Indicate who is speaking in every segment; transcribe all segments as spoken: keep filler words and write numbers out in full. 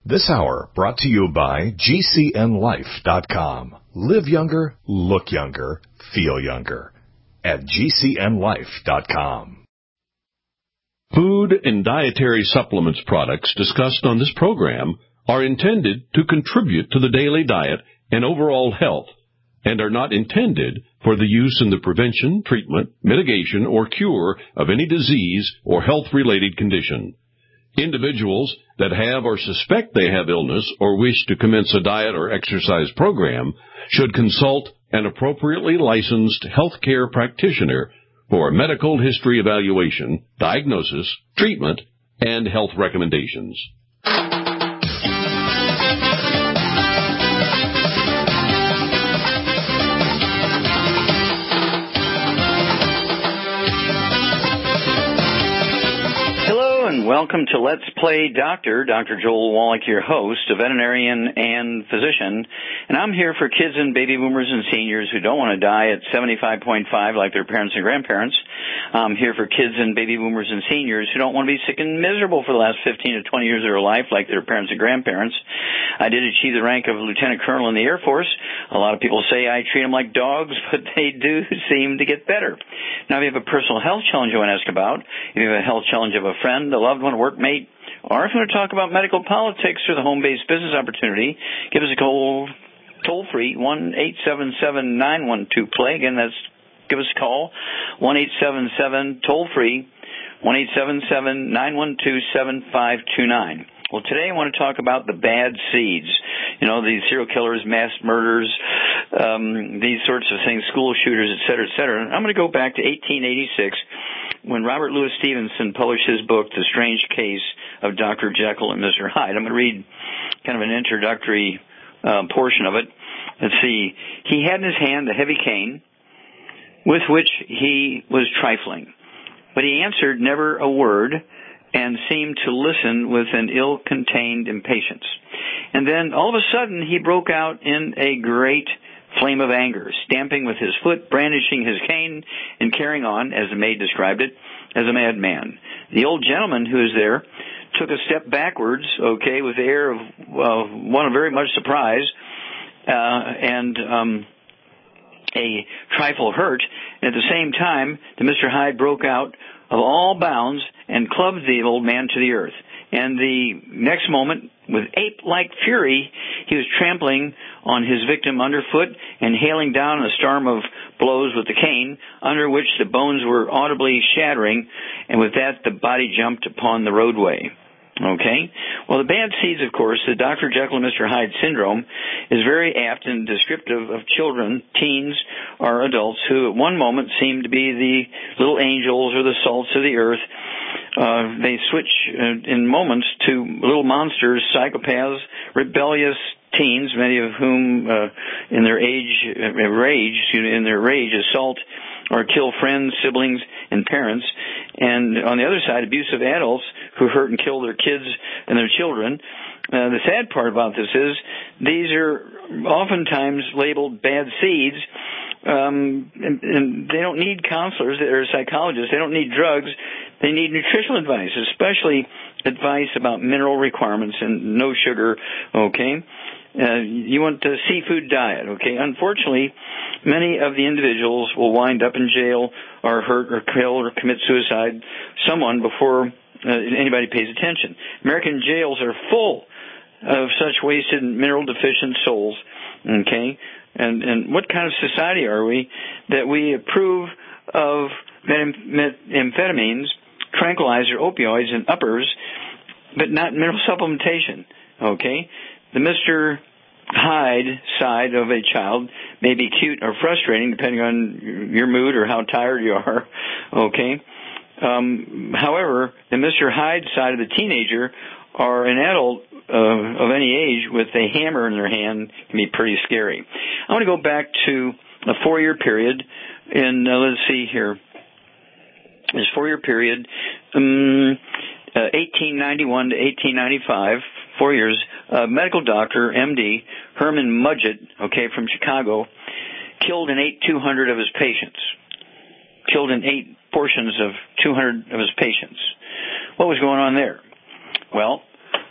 Speaker 1: This hour brought to you by G C N life dot com. Live younger, look younger, feel younger at G C N life dot com.
Speaker 2: Food and dietary supplements products discussed on this program are intended to contribute to the daily diet and overall health and are not intended for the use in the prevention, treatment, mitigation, or cure of any disease or health-related condition. Individuals that have or suspect they have illness or wish to commence a diet or exercise program should consult an appropriately licensed healthcare practitioner for a medical history evaluation, diagnosis, treatment, and health recommendations.
Speaker 3: Welcome to Let's Play Doctor. Doctor Joel Wallach, your host, a veterinarian and physician. And I'm here for kids and baby boomers and seniors who don't want to die at seventy-five point five like their parents and grandparents. I'm here for kids and baby boomers and seniors who don't want to be sick and miserable for the last fifteen to twenty years of their life like their parents and grandparents. I did achieve the rank of lieutenant colonel in the Air Force. A lot of people say I treat them like dogs, but they do seem to get better. Now, if you have a personal health challenge you want to ask about, if you have a health challenge of a friend, a loved one, a workmate, or if you want to talk about medical politics or the home-based business opportunity, give us a call toll-free, one eight seven seven nine one two play. Again, that's give us a call, one eight seven seven toll-free, one eight seven seven nine one two seven five two nine. Well, today I want to talk about the bad seeds. You know, these serial killers, mass murders, um, these sorts of things, school shooters, et cetera, et cetera. I'm going to go back to eighteen eighty-six when Robert Louis Stevenson published his book, The Strange Case of Doctor Jekyll and Mister Hyde. I'm going to read kind of an introductory uh, portion of it. Let's see. He had in his hand a heavy cane with which he was trifling, but he answered never a word and seemed to listen with an ill-contained impatience. And then, all of a sudden, he broke out in a great flame of anger, stamping with his foot, brandishing his cane, and carrying on, as the maid described it, as a madman. The old gentleman who was there took a step backwards, okay, with the air of uh, one of very much surprise, uh, and um, a trifle hurt. And at the same time, the Mister Hyde broke out of all bounds and clubbed the old man to the earth. And the next moment, with ape-like fury, he was trampling on his victim underfoot and hailing down a storm of blows with the cane, under which the bones were audibly shattering, and with that the body jumped upon the roadway. Okay? Well, the bad seeds, of course, the Doctor Jekyll and Mister Hyde syndrome is very apt and descriptive of children, teens, or adults who at one moment seem to be the little angels or the salts of the earth. Uh, they switch uh, in moments to little monsters, psychopaths, rebellious teens, many of whom uh, in their age, uh, rage, in their rage, assault or kill friends, siblings, and parents. And on the other side, abusive adults who hurt and kill their kids and their children. Uh, the sad part about this is these are oftentimes labeled bad seeds, um, and, and they don't need counselors or psychologists. They don't need drugs. They need nutritional advice, especially advice about mineral requirements and no sugar, okay? Uh, you want a seafood diet, okay? Unfortunately, many of the individuals will wind up in jail or hurt or kill or commit suicide someone before uh, anybody pays attention. American jails are full of such wasted mineral-deficient souls, okay? And and what kind of society are we that we approve of methamphetamines, tranquilizer, opioids, and uppers, but not mineral supplementation, okay? The Mister Hyde side of a child may be cute or frustrating, depending on your mood or how tired you are, okay? Um, however, the Mister Hyde side of the teenager or an adult uh, of any age with a hammer in their hand can be pretty scary. I want to go back to a four-year period in, uh, let's see here, this four-year period, um, uh, eighteen ninety-one to eighteen ninety-five, four years, a medical doctor, M D, Herman Mudgett, okay, from Chicago, killed and ate two hundred of his patients. Killed and ate portions of two hundred of his patients. What was going on there? Well,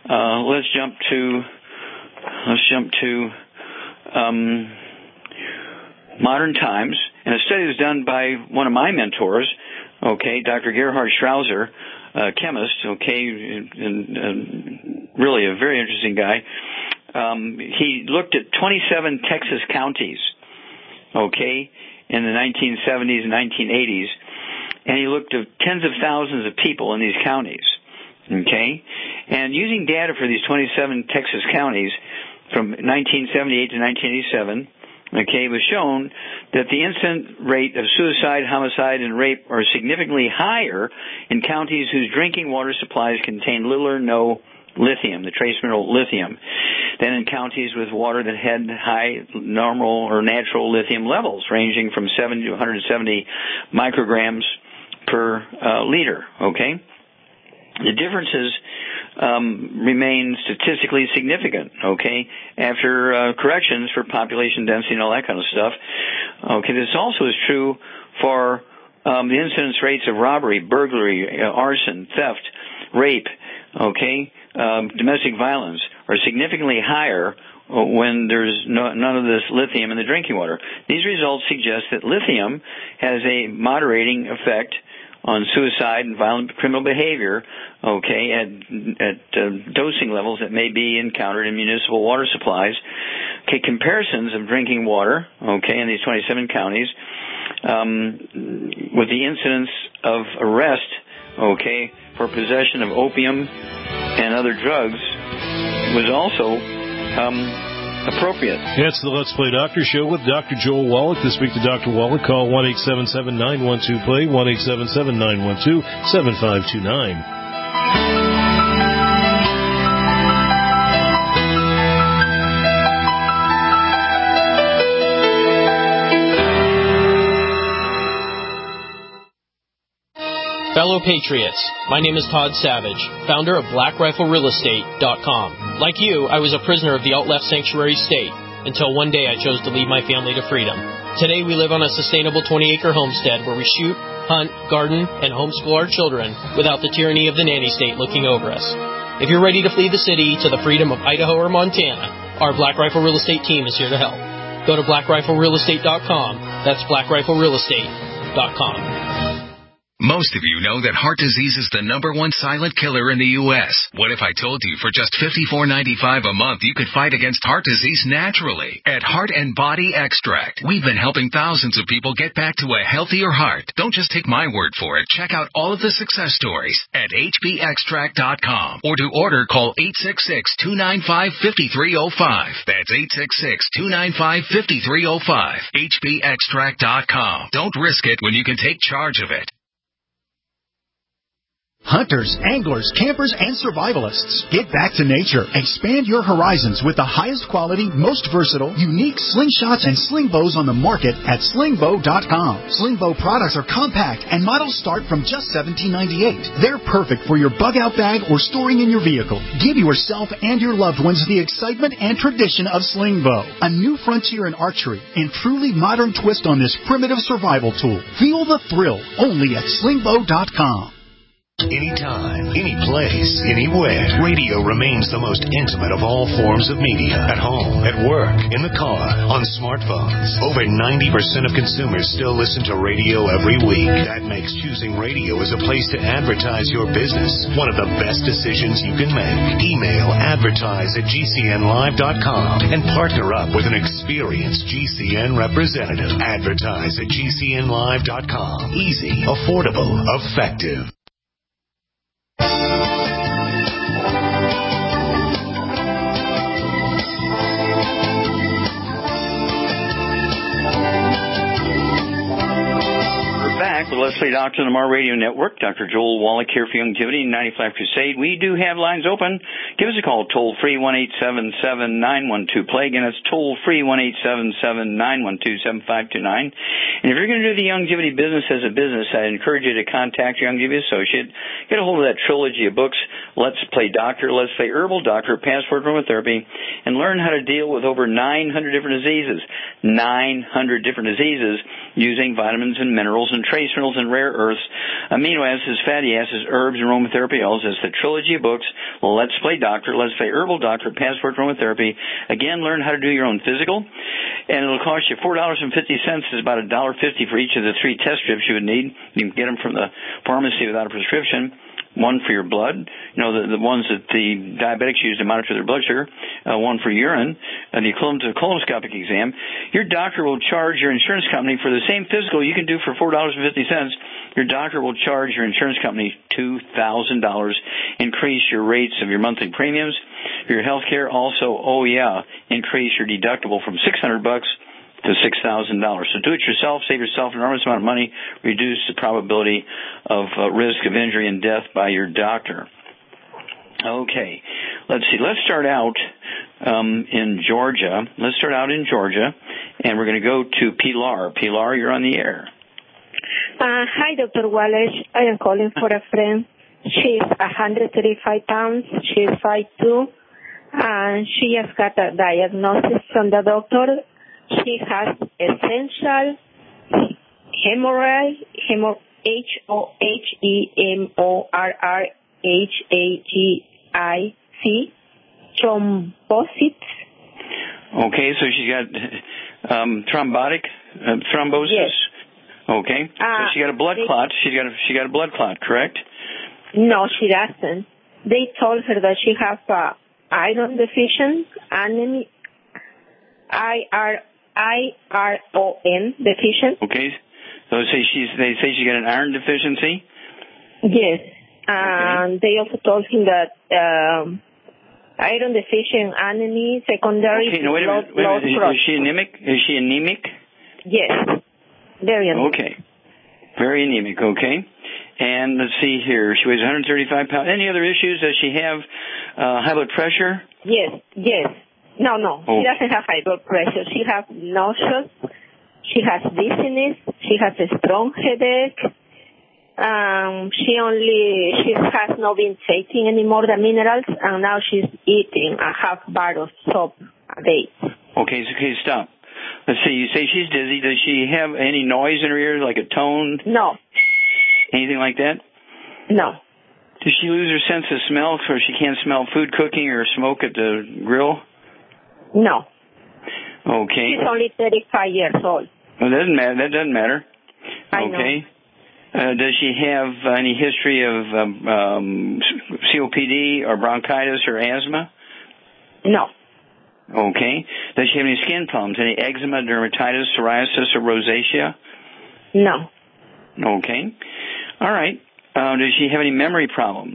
Speaker 3: uh, let's jump to let's jump to um, modern times. And a study was done by one of my mentors, okay, Doctor Gerhard Strauser, a chemist, okay, and, and really a very interesting guy. Um, he looked at twenty-seven Texas counties, okay, in the nineteen seventies and nineteen eighties, and he looked at tens of thousands of people in these counties, okay, and using data for these twenty-seven Texas counties from nineteen seventy-eight to nineteen eighty-seven, okay, it was shown that the incident rate of suicide, homicide, and rape are significantly higher in counties whose drinking water supplies contain little or no lithium, the trace mineral lithium, than in counties with water that had high normal or natural lithium levels, ranging from seventy to one hundred seventy micrograms per uh, liter, okay? The differences um, remain statistically significant, okay, after uh, corrections for population density and all that kind of stuff. Okay, this also is true for um, the incidence rates of robbery, burglary, uh, arson, theft, rape, okay, um, domestic violence are significantly higher when there's no, none of this lithium in the drinking water. These results suggest that lithium has a moderating effect on suicide and violent criminal behavior, okay, at, at uh, dosing levels that may be encountered in municipal water supplies. Okay, comparisons of drinking water, okay, in these twenty-seven counties, um, with the incidence of arrest, okay, for possession of opium and other drugs was also um, appropriate.
Speaker 4: Yeah, it's the Let's Play Doctor Show with Doctor Joel Wallach. To speak to Doctor Wallach, call one eight seven seven, nine one two, play, one eight seven seven, nine one two, seven five two nine.
Speaker 5: Fellow Patriots, my name is Todd Savage, founder of Black Rifle Real Estate dot com. Like you, I was a prisoner of the alt-left sanctuary state until one day I chose to lead my family to freedom. Today we live on a sustainable twenty-acre homestead where we shoot, hunt, garden, and homeschool our children without the tyranny of the nanny state looking over us. If you're ready to flee the city to the freedom of Idaho or Montana, our Black Rifle Real Estate team is here to help. Go to Black Rifle Real Estate dot com. That's Black Rifle Real Estate dot com.
Speaker 6: Most of you know that heart disease is the number one silent killer in the U S What if I told you for just fifty-four ninety-five a month you could fight against heart disease naturally? At Heart and Body Extract, we've been helping thousands of people get back to a healthier heart. Don't just take my word for it. Check out all of the success stories at H B extract dot com. Or to order, call eight six six, two nine five, five three zero five. That's eight six six, two nine five, five three zero five. H B extract dot com. Don't risk it when you can take charge of it.
Speaker 7: Hunters, anglers, campers, and survivalists. Get back to nature. Expand your horizons with the highest quality, most versatile, unique slingshots and sling bows on the market at sling bow dot com. Sling bow products are compact and models start from just seventeen ninety-eight. They're perfect for your bug-out bag or storing in your vehicle. Give yourself and your loved ones the excitement and tradition of sling bow. A new frontier in archery and truly modern twist on this primitive survival tool. Feel the thrill only at sling bow dot com.
Speaker 8: Anytime, any place, anywhere. Radio remains the most intimate of all forms of media. At home, at work, in the car, on smartphones. Over ninety percent of consumers still listen to radio every week. That makes choosing radio as a place to advertise your business one of the best decisions you can make. Email advertise at G C N live dot com and partner up with an experienced G C N representative. Advertise at G C N live dot com. Easy, affordable, effective.
Speaker 3: Back with Let's Play Doctor on the Mar Radio Network. Doctor Joel Wallach here for Youngevity and ninety-five Crusade. We do have lines open. Give us a call toll free one eight seven seven, nine one two, play. Again, it's toll free one eight seven seven, nine one two, seven five two nine. And if you're going to do the Youngevity business as a business, I encourage you to contact your Youngevity associate. Get a hold of that trilogy of books, Let's Play Doctor, Let's Play Herbal Doctor, Passport Aromatherapy, and learn how to deal with over nine hundred different diseases. nine hundred different diseases using vitamins and minerals and trace minerals and rare earths, amino acids, fatty acids, herbs, and aromatherapy oils. It's the trilogy of books, Let's Play Doctor, Let's Play Herbal Doctor, Passport to Aromatherapy. Again, learn how to do your own physical, and it'll cost you four dollars and fifty cents. It's about one dollar fifty for each of the three test strips you would need. You can get them from the pharmacy without a prescription. One for your blood, you know, the, the ones that the diabetics use to monitor their blood sugar, uh, one for urine, and the equivalent to a colonoscopic exam. Your doctor will charge your insurance company for the same physical you can do for four dollars and fifty cents. Your doctor will charge your insurance company two thousand dollars, increase your rates of your monthly premiums. Your health care also, oh yeah, increase your deductible from six hundred bucks to six thousand dollars. So do it yourself, save yourself an enormous amount of money, reduce the probability of uh, risk of injury and death by your doctor. Okay, let's see. Let's start out um, in Georgia. Let's start out in Georgia, and we're going to go to Pilar. Pilar, you're on the air.
Speaker 9: Uh, hi, Doctor Wallace. I am calling for a friend. She's one hundred thirty-five pounds. She's five foot two, and she just got a diagnosis from the doctor. She has essential hemorrhage, hemo, H O H E M O R R H A G I C, thrombosis.
Speaker 3: Okay, so she's got um, thrombotic uh, thrombosis.
Speaker 9: Yes.
Speaker 3: Okay, so
Speaker 9: uh,
Speaker 3: she got a blood
Speaker 9: they,
Speaker 3: clot. She got a, she got a blood clot, correct?
Speaker 9: No, she doesn't. They told her that she has uh, iron deficient anemia. I R I R O N deficient.
Speaker 3: Okay, so they say she's they say she got an iron deficiency.
Speaker 9: Yes, and
Speaker 3: okay.
Speaker 9: They also told him that um, iron deficient anemia secondary.
Speaker 3: Okay, no, wait a
Speaker 9: blood,
Speaker 3: minute. Wait a minute.
Speaker 9: blood
Speaker 3: Is, is she anemic? Is she anemic?
Speaker 9: Yes, very anemic.
Speaker 3: Okay, very anemic. Okay, and let's see here. She weighs one hundred thirty-five pounds. Any other issues? Does she have uh, high blood pressure?
Speaker 9: Yes, yes. No, no,
Speaker 3: oh.
Speaker 9: She doesn't have high blood pressure. She has nausea. She has dizziness. She has a strong headache. Um, she only, she has not been taking any more the minerals, and now she's eating a half bar of soap a day.
Speaker 3: Okay, so okay, stop. Let's see, you say she's dizzy. Does she have any noise in her ear, like a tone?
Speaker 9: No.
Speaker 3: Anything like that?
Speaker 9: No.
Speaker 3: Does she lose her sense of smell so she can't smell food cooking or smoke at the grill?
Speaker 9: No.
Speaker 3: Okay.
Speaker 9: She's only thirty-five years old.
Speaker 3: Well, that doesn't matter. That doesn't matter.
Speaker 9: I
Speaker 3: okay. Know. Uh, does she have any history of um, um, C O P D or bronchitis or asthma?
Speaker 9: No.
Speaker 3: Okay. Does she have any skin problems? Any eczema, dermatitis, psoriasis, or rosacea?
Speaker 9: No.
Speaker 3: Okay. All right. Uh, does she have any memory problems?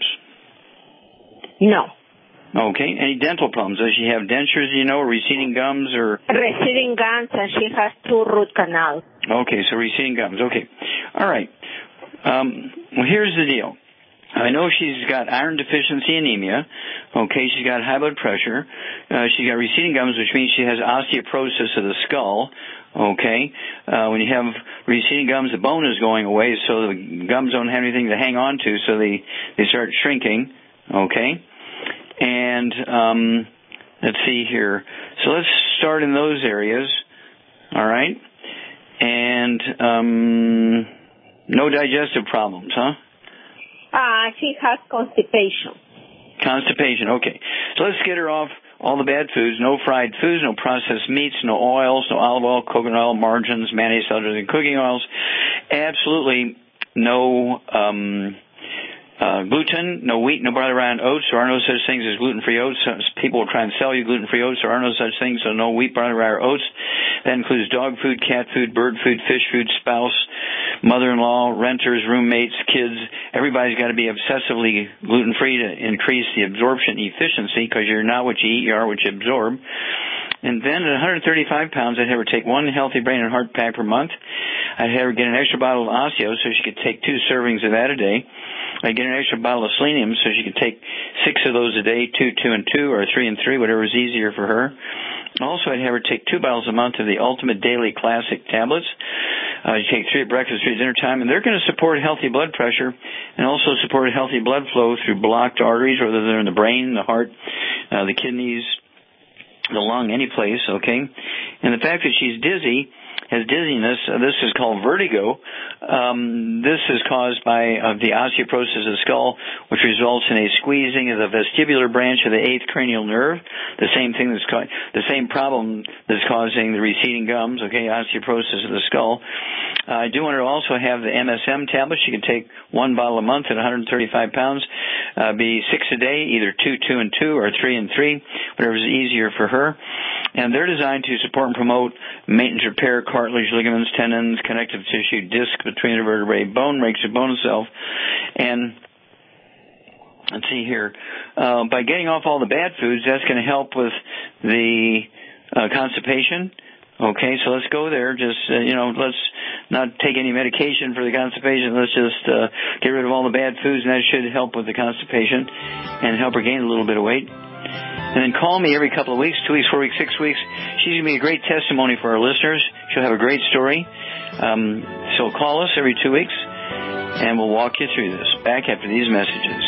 Speaker 9: No.
Speaker 3: Okay. Any dental problems? Does she have dentures, you know, or receding gums or?
Speaker 9: Receding gums, and she has two root canals.
Speaker 3: Okay, so receding gums. Okay. All right. Um, well, here's the deal. I know she's got iron deficiency anemia. Okay, she's got high blood pressure. Uh, she's got receding gums, which means she has osteoporosis of the skull. Okay, uh, when you have receding gums, the bone is going away, so the gums don't have anything to hang on to, so they, they start shrinking. Okay, and um, let's see here. So let's start in those areas. All right, and um, no digestive problems, huh?
Speaker 9: Uh, she has constipation.
Speaker 3: Constipation, okay. So let's get her off all the bad foods, no fried foods, no processed meats, no oils, no olive oil, coconut oil, margarines, mayonnaise, other than cooking oils. Absolutely no um, uh, gluten, no wheat, no barley, rye, and oats. There are no such things as gluten-free oats. People will try and sell you gluten-free oats. There are no such things, so no wheat, barley, rye, or oats. That includes dog food, cat food, bird food, fish food, spouse, mother-in-law, renters, roommates, kids. Everybody's got to be obsessively gluten-free to increase the absorption efficiency, because you're not what you eat, you are what you absorb. And then at one hundred thirty-five pounds, I'd have her take one healthy brain and heart pack per month. I'd have her get an extra bottle of Osteo so she could take two servings of that a day. I'd get an extra bottle of Selenium so she could take six of those a day, two, two, and two, or three and three, whatever is easier for her. Also, I'd have her take two bottles a month of the Ultimate Daily Classic tablets. Uh, you take three at breakfast, three at dinner time, and they're going to support healthy blood pressure and also support healthy blood flow through blocked arteries, whether they're in the brain, the heart, uh, the kidneys, the lung, any place, okay? And the fact that she's dizzy, has dizziness, uh, this is called vertigo. Um, this is caused by uh, the osteoporosis of the skull, which results in a squeezing of the vestibular branch of the eighth cranial nerve. The same thing that's ca- the same problem that's causing the receding gums, okay, osteoporosis of the skull. Uh, I do want her to also have the M S M tablets. She can take one bottle a month at one hundred thirty-five pounds, uh, be six a day, either two, two, and two, or three and three, whatever is easier for her. And they're designed to support and promote maintenance, repair, cartilage, ligaments, tendons, connective tissue, disc between the vertebrae, bone, makes your bone itself. And let's see here, uh, by getting off all the bad foods, that's going to help with the uh, constipation. Okay, so let's go there. Just, uh, you know, let's not take any medication for the constipation. Let's just uh, get rid of all the bad foods, and that should help with the constipation and help her gain a little bit of weight. And then call me every couple of weeks, two weeks, four weeks, six weeks. She's going to be a great testimony for our listeners. She'll have a great story. Um, so call us every two weeks, and we'll walk you through this. Back after these messages.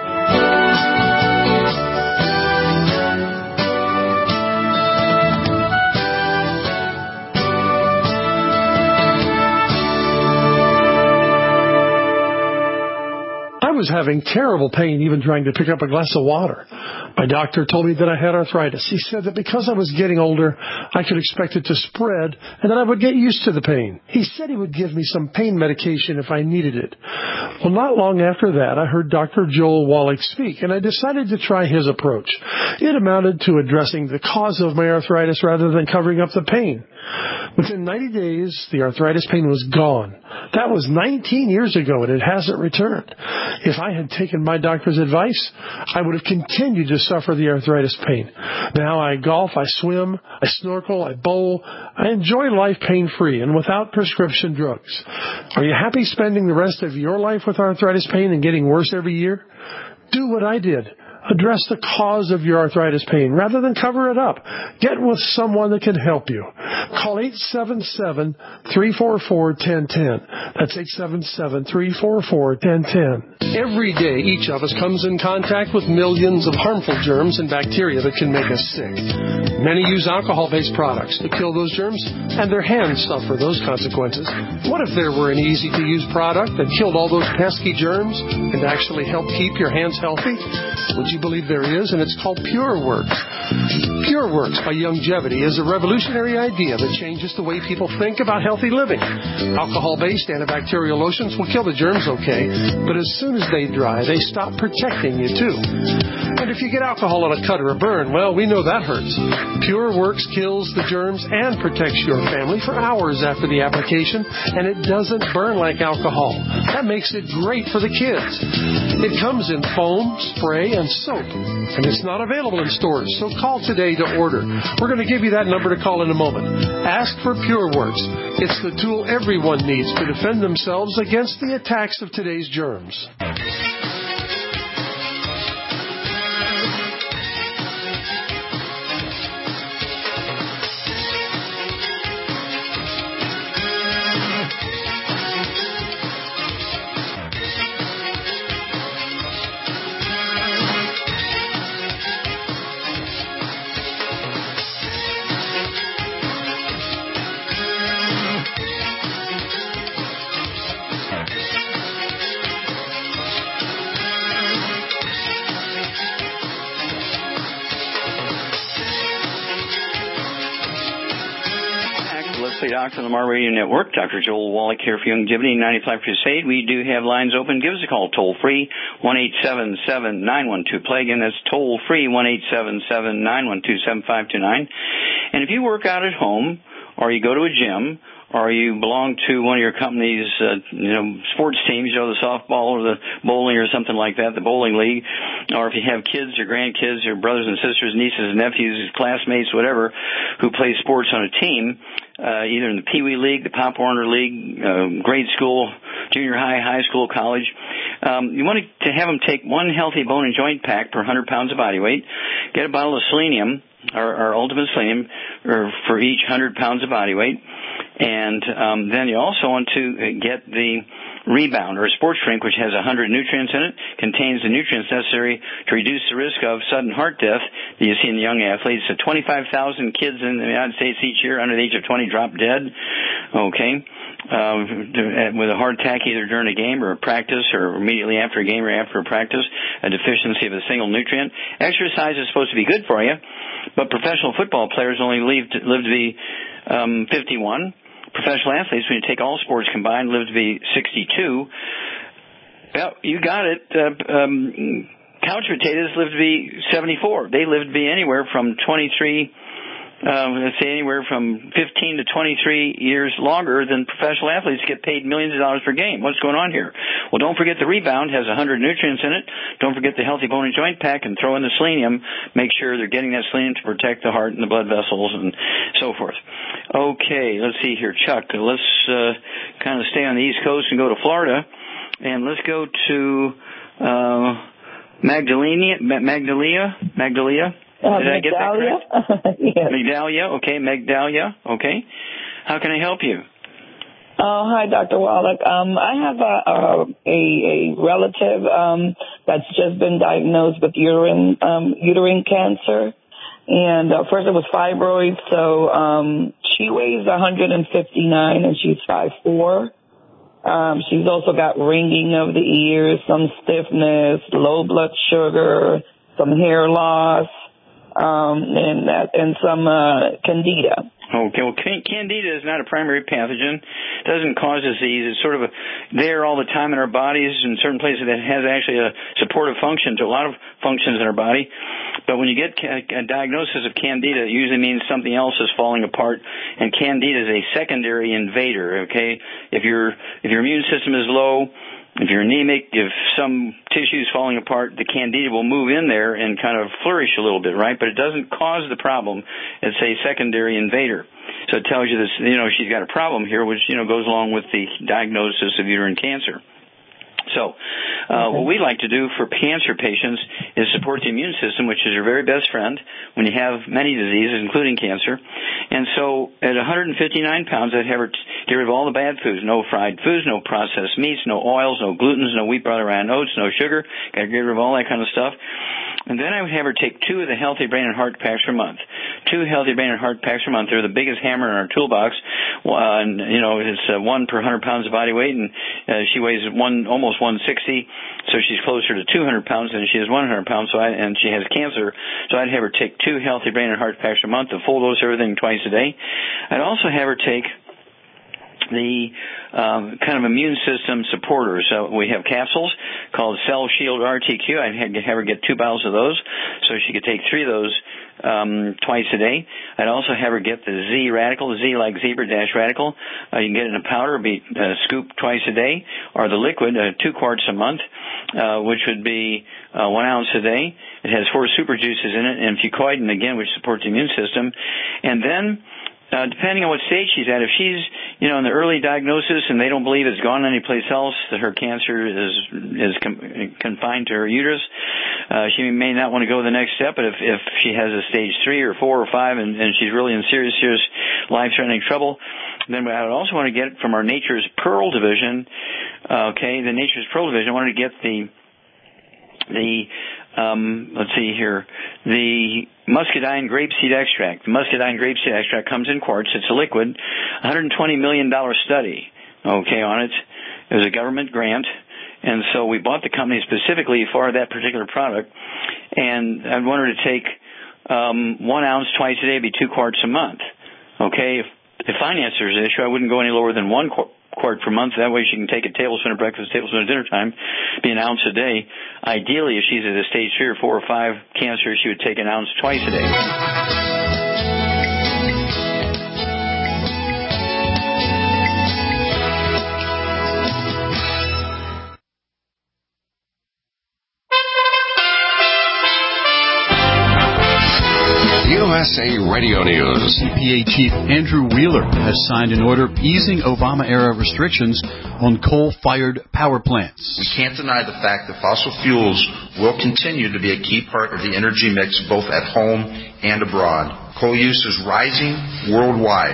Speaker 10: I was having terrible pain even trying to pick up a glass of water. My doctor told me that I had arthritis. He said that because I was getting older, I could expect it to spread and that I would get used to the pain. He said he would give me some pain medication if I needed it. Well, not long after that, I heard Doctor Joel Wallach speak, and I decided to try his approach. It amounted to addressing the cause of my arthritis rather than covering up the pain. Within ninety days, the arthritis pain was gone. That was nineteen years ago, and it hasn't returned. If I had taken my doctor's advice, I would have continued to suffer the arthritis pain. Now I golf, I swim, I snorkel, I bowl. I enjoy life pain-free and without prescription drugs. Are you happy spending the rest of your life with arthritis pain and getting worse every year? Do what I did. Address the cause of your arthritis pain rather than cover it up. Get with someone that can help you. Call eight seven seven, three four four, one zero one zero. That's eight seven seven, three four four, one zero one zero. Every day, each of us comes in contact with millions of harmful germs and bacteria that can make us sick. Many use alcohol-based products to kill those germs, and their hands suffer those consequences. What if there were an easy-to-use product that killed all those pesky germs and actually helped keep your hands healthy? Would you believe there is? And it's called PureWorks. PureWorks by Youngevity is a revolutionary idea that changes the way people think about healthy living. Alcohol-based antibacterial lotions will kill the germs okay, but as soon as they dry, they stop protecting you too. And if you get alcohol on a cut or a burn, well, we know that hurts. PureWorks kills the germs and protects your family for hours after the application, and it doesn't burn like alcohol. That makes it great for the kids. It comes in foam, spray, and soap, and it's not available in stores, so call today to order. We're going to give you that number to call in a moment. Ask for PureWorks. It's the tool everyone needs to defend themselves against the attacks of today's germs.
Speaker 3: Doctor on the Mar Radio Network. Doctor Joel Wallach here for Youngevity ninety-five Crusade. We do have lines open. Give us a call toll free, one eight seven seven, nine one two, play. Again, that's toll free, one eight seven seven, nine one two, seven five two nine. And if you work out at home, or you go to a gym, or you belong to one of your company's, uh, you know, sports teams, you know, the softball or the bowling or something like that, the bowling league, or if you have kids or grandkids or brothers and sisters, nieces and nephews, classmates, whatever, who play sports on a team, uh, either in the Pee Wee League, the Pop Warner League, uh, grade school, junior high, high school, college, um, you want to have them take one healthy bone and joint pack per one hundred pounds of body weight, get a bottle of selenium, or, or Ultimate Selenium, or for each one hundred pounds of body weight. And um, then you also want to get the Rebound, or a sports drink, which has one hundred nutrients in it, contains the nutrients necessary to reduce the risk of sudden heart death that you see in the young athletes. So twenty-five thousand kids in the United States each year under the age of twenty drop dead, okay, uh, with a heart attack either during a game or a practice or immediately after a game or after a practice, a deficiency of a single nutrient. Exercise is supposed to be good for you, but professional football players only live to, live to be um, fifty-one. Professional athletes, when you take all sports combined, live to be sixty-two. Well, you got it. Uh, um, couch potatoes live to be seventy-four. They live to be anywhere from twenty-three, um, let's say anywhere from fifteen to twenty-three years longer than professional athletes get paid millions of dollars per game. What's going on here? Well, don't forget the Rebound has one hundred nutrients in it. Don't forget the Healthy Bone and Joint Pack, and throw in the selenium. Make sure they're getting that selenium to protect the heart and the blood vessels and so forth. Okay, let's see here, Chuck. Let's uh, kind of stay on the East Coast and go to Florida, and let's go to uh, Magdalena, Magdalia, Magdalia.
Speaker 11: Uh,
Speaker 3: Did I get that correct?
Speaker 11: Yes.
Speaker 3: Magdalia, okay, Magdalia, okay. How can I help you?
Speaker 11: Oh, hi, Doctor Wallach. Um, I have a, a, a relative um, that's just been diagnosed with uterine um, uterine cancer. And uh, first it was fibroids, so um, she weighs one hundred fifty-nine and she's five foot four. Um, she's also got ringing of the ears, some stiffness, low blood sugar, some hair loss, um, and that, and some uh, candida.
Speaker 3: Okay, well, candida is not a primary pathogen. It doesn't cause disease. It's sort of a, there all the time in our bodies in certain places that has actually a supportive function to a lot of functions in our body. But when you get a diagnosis of candida, it usually means something else is falling apart, and candida is a secondary invader, okay? If your if your immune system is low, if you're anemic, if some tissue is falling apart, the candida will move in there and kind of flourish a little bit, right? But it doesn't cause the problem. It's a secondary invader. So it tells you this, you know, she's got a problem here, which, you know, goes along with the diagnosis of uterine cancer. So uh, what we like to do for cancer patients is support the immune system, which is your very best friend when you have many diseases, including cancer. And so at one hundred fifty-nine pounds, I'd have her get rid of all the bad foods, no fried foods, no processed meats, no oils, no glutens, no wheat, butter, and oats, no sugar. Got to get rid of all that kind of stuff. And then I would have her take two of the Healthy Brain and Heart Packs per month. Two Healthy Brain and Heart Packs per month. They're the biggest hammer in our toolbox. Uh, and, you know, it's uh, one per one hundred pounds of body weight, and uh, she weighs one almost one sixty, so she's closer to two hundred pounds than she is one hundred pounds, so I, and she has cancer. So I'd have her take two Healthy Brain and Heart Packs per month, a full dose of everything twice a day. I'd also have her take the um, kind of immune system supporters. So we have capsules called Cell Shield R T Q. I'd have her get two bottles of those, so she could take three of those um, twice a day. I'd also have her get the Z Radical, Z like zebra dash radical. Uh, you can get it in a powder, be uh, scooped twice a day, or the liquid, uh, two quarts a month, uh, which would be uh, one ounce a day. It has four super juices in it, and fucoidan, again, which supports the immune system. And then Uh, depending on what stage she's at, if she's, you know, in the early diagnosis and they don't believe it's gone anyplace else, that her cancer is is com- confined to her uterus, uh, she may not want to go the next step. But if, if she has a stage three or four or five and, and she's really in serious, serious life-threatening trouble, then I would also want to get from our Nature's Pearl division, uh, okay, the Nature's Pearl division, I wanted to get the the Um, let's see here, the muscadine grapeseed extract. The muscadine grapeseed extract comes in quarts. It's a liquid. one hundred twenty million dollars study, okay, on it. It was a government grant, and so we bought the company specifically for that particular product. And I want her to take um, one ounce twice a day, be two quarts a month, okay. If, if finance is an issue, I wouldn't go any lower than one quart. quart per month. That way she can take a tablespoon at breakfast, a tablespoon at dinner time, be an ounce a day. Ideally, if she's at a stage three or four or five cancer, she would take an ounce twice a day.
Speaker 8: U S A Radio News.
Speaker 12: E P A Chief Andrew Wheeler has signed an order easing Obama-era restrictions on coal-fired power plants.
Speaker 13: We can't deny the fact that fossil fuels will continue to be a key part of the energy mix both at home and abroad. Coal use is rising worldwide.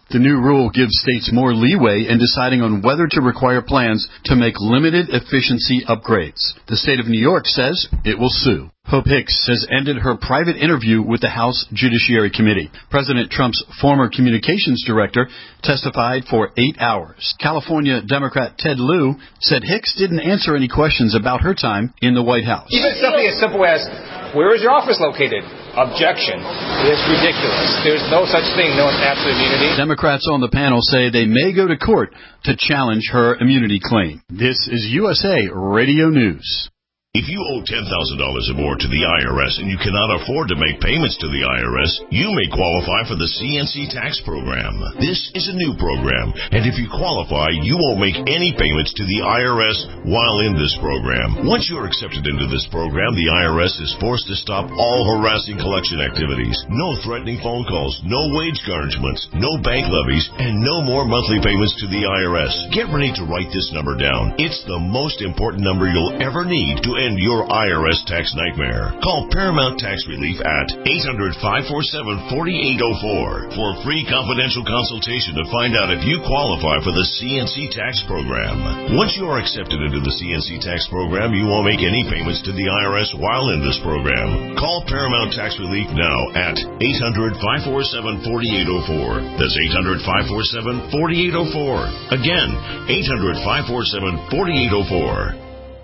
Speaker 12: The new rule gives states more leeway in deciding on whether to require plans to make limited efficiency upgrades. The state of New York says it will sue. Hope Hicks has ended her private interview with the House Judiciary Committee. President Trump's former communications director testified for eight hours. California Democrat Ted Lieu said Hicks didn't answer any questions about her time in the White House.
Speaker 14: Even something as simple as, where is your office located? Objection. It is ridiculous. There's no such thing, no absolute immunity.
Speaker 12: Democrats on the panel say they may go to court to challenge her immunity claim. This is U S A Radio News.
Speaker 15: If you owe ten thousand dollars or more to the I R S and you cannot afford to make payments to the I R S, you may qualify for the C N C tax program. This is a new program, and if you qualify, you won't make any payments to the I R S while in this program. Once you're accepted into this program, the I R S is forced to stop all harassing collection activities. No threatening phone calls, no wage garnishments, no bank levies, and no more monthly payments to the I R S. Get ready to write this number down. It's the most important number you'll ever need to end your I R S tax nightmare. Call Paramount Tax Relief at eight hundred, five four seven, four eight zero four for a free confidential consultation to find out if you qualify for the C N C tax program. Once you are accepted into the C N C tax program, you won't make any payments to the I R S while in this program. Call Paramount Tax Relief now at eight hundred, five four seven, four eight zero four. That's eight hundred, five four seven, four eight zero four. Again, eight hundred, five four seven, four eight zero four.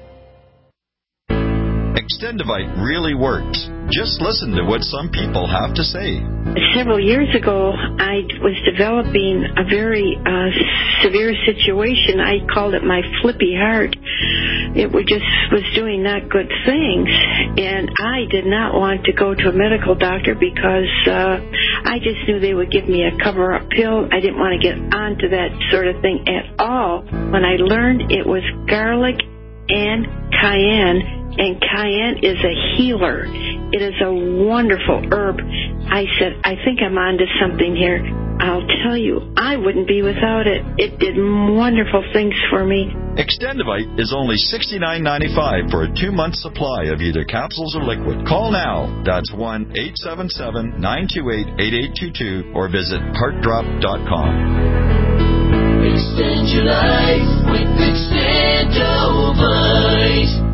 Speaker 16: Extendivite really works. Just listen to what some people have to say.
Speaker 9: Several years ago, I was developing a very uh, severe situation. I called it my flippy heart. It was just was doing not good things, and I did not want to go to a medical doctor because uh, I just knew they would give me a cover-up pill. I didn't want to get onto that sort of thing at all. When I learned it was garlic and cayenne, and cayenne is a healer. It is a wonderful herb. I said, I think I'm onto something here. I'll tell you, I wouldn't be without it. It did wonderful things for me.
Speaker 16: Extendivite is only sixty-nine ninety-five for a two-month supply of either capsules or liquid. Call now. That's one eight seven seven, nine two eight, eight eight two two or visit heart drop dot com.
Speaker 17: Extend your life with Extendivite.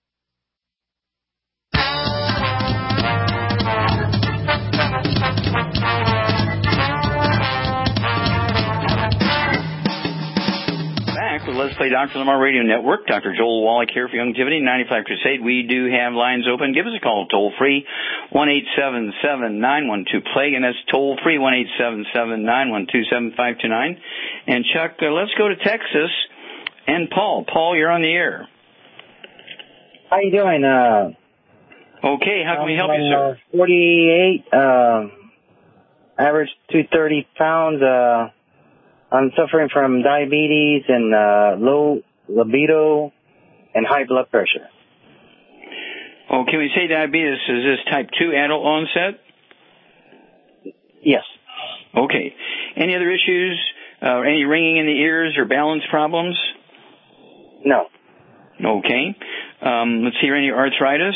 Speaker 3: Let's Play Doctor Lamar Radio Network. Doctor Joel Wallach here for Youngevity, ninety-five Crusade. We do have lines open. Give us a call toll free, one eight seven seven, nine one two, plague, and that's toll free, one eight seven seven, nine one two, seven five two nine. And Chuck, uh, let's go to Texas and Paul. Paul, you're on the air.
Speaker 18: How you doing? Uh,
Speaker 3: okay, how can
Speaker 18: I'm,
Speaker 3: we help you, sir?
Speaker 18: Uh, forty-eight, uh, average two hundred thirty pounds, uh, I'm suffering from diabetes and uh, low libido and high blood pressure.
Speaker 3: Oh, can we say diabetes? Is this type two adult onset?
Speaker 18: Yes.
Speaker 3: Okay. Any other issues? Uh, any ringing in the ears or balance problems?
Speaker 18: No.
Speaker 3: Okay. Um, let's see, any arthritis?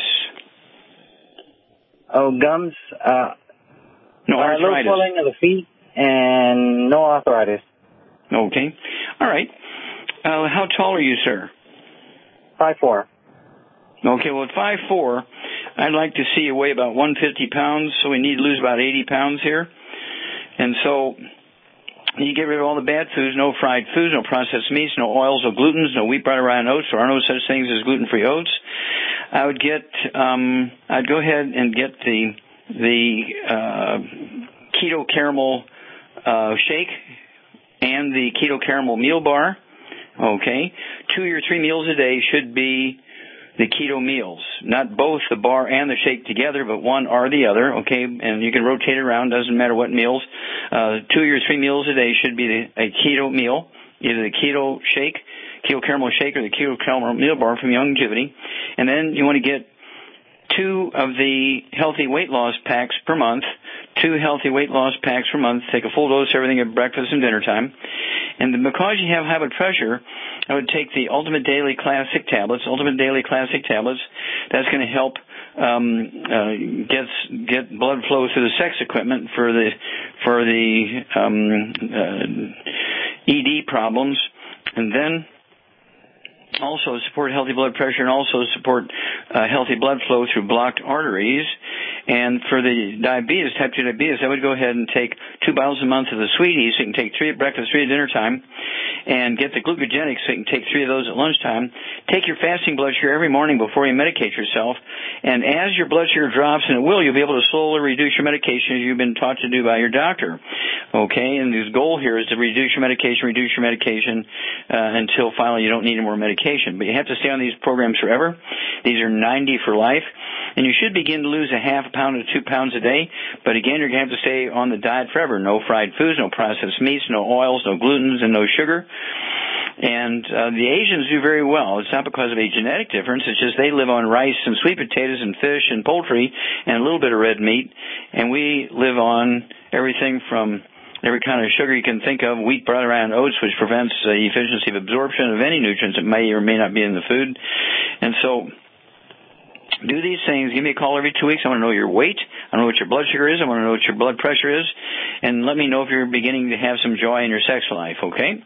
Speaker 18: Oh, gums. Uh,
Speaker 3: no arthritis.
Speaker 18: A little swelling of the feet and no arthritis.
Speaker 3: Okay. All right. Uh, how tall are you, sir?
Speaker 18: five foot four.
Speaker 3: Okay, well, at five foot four, I'd like to see you weigh about one hundred fifty pounds, so we need to lose about eighty pounds here. And so you get rid of all the bad foods, no fried foods, no processed meats, no oils, no glutens, no wheat, butter, rye, and oats. There are no such things as gluten-free oats. I would get, um, I'd go ahead and get the, the, uh, keto caramel, uh, shake and the keto caramel meal bar. Okay. Two or three meals a day should be the keto meals. Not both the bar and the shake together, but one or the other. Okay. And you can rotate it around. Doesn't matter what meals. Uh, two or three meals a day should be the, a keto meal. Either the keto shake, keto caramel shake, or the keto caramel meal bar from Youngevity. And then you want to get two of the healthy weight loss packs per month. Two healthy weight loss packs per month. Take a full dose of everything at breakfast and dinner time. And because you have high blood pressure, I would take the Ultimate Daily Classic tablets. Ultimate Daily Classic tablets. That's going to help um, uh, gets get blood flow through the sex equipment for the for the um, uh, E D problems, and then also support healthy blood pressure and also support uh, healthy blood flow through blocked arteries. And for the diabetes, type two diabetes, I would go ahead and take two bottles a month of the Sweeties, so you can take three at breakfast, three at dinner time, and get the glucogenics, so you can take three of those at lunchtime. Take your fasting blood sugar every morning before you medicate yourself, and as your blood sugar drops, and it will, you'll be able to slowly reduce your medication as you've been taught to do by your doctor. Okay, and his goal here is to reduce your medication, reduce your medication uh, until finally you don't need any more medication. But you have to stay on these programs forever. These are ninety for life, and you should begin to lose a half a pound to two pounds a day. But again, you're going to have to stay on the diet forever. No fried foods, no processed meats, no oils, no glutens, and no sugar. And uh, the Asians do very well. It's not because of a genetic difference. It's just they live on rice and sweet potatoes and fish and poultry and a little bit of red meat. And we live on everything from every kind of sugar you can think of, wheat, brought around oats, which prevents the uh, efficiency of absorption of any nutrients that may or may not be in the food. And so do these things. Give me a call every two weeks. I want to know your weight. I want to know what your blood sugar is. I want to know what your blood pressure is. And let me know if you're beginning to have some joy in your sex life, okay?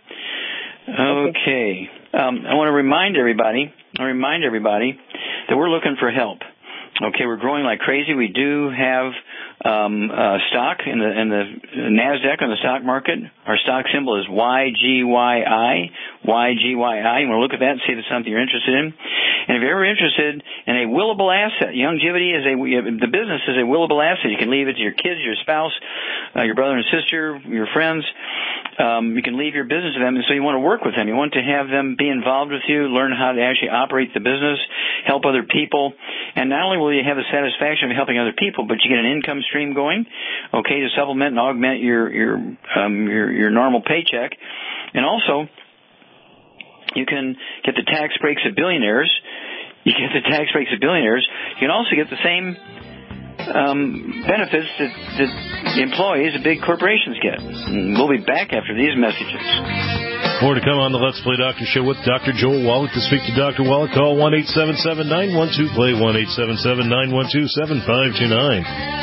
Speaker 3: Okay. Um, I want to remind everybody, I remind everybody that we're looking for help. Okay, we're growing like crazy. We do have um, uh, stock in the in the NASDAQ on the stock market. Our stock symbol is Y G Y I. Y G Y I. You want to look at that and see if it's something you're interested in. And if you're ever interested in a willable asset, Youngevity is a the business is a willable asset. You can leave it to your kids, your spouse, uh, your brother and sister, your friends. Um, you can leave your business to them, and so you want to work with them. You want to have them be involved with you, learn how to actually operate the business, help other people, and not only will you have the satisfaction of helping other people, but you get an income stream going, okay, to supplement and augment your your um, your, your normal paycheck, and also you can get the tax breaks of billionaires. You get the tax breaks of billionaires. You can also get the same um, benefits that, that the employees of big corporations get. And we'll be back after these messages.
Speaker 4: More to come on the Let's Play Doctor Show with Doctor Joel Wallach. To speak to Doctor Wallach, call one eight seven seven, nine one two, play, one eight seven seven, nine one two, seven five two nine.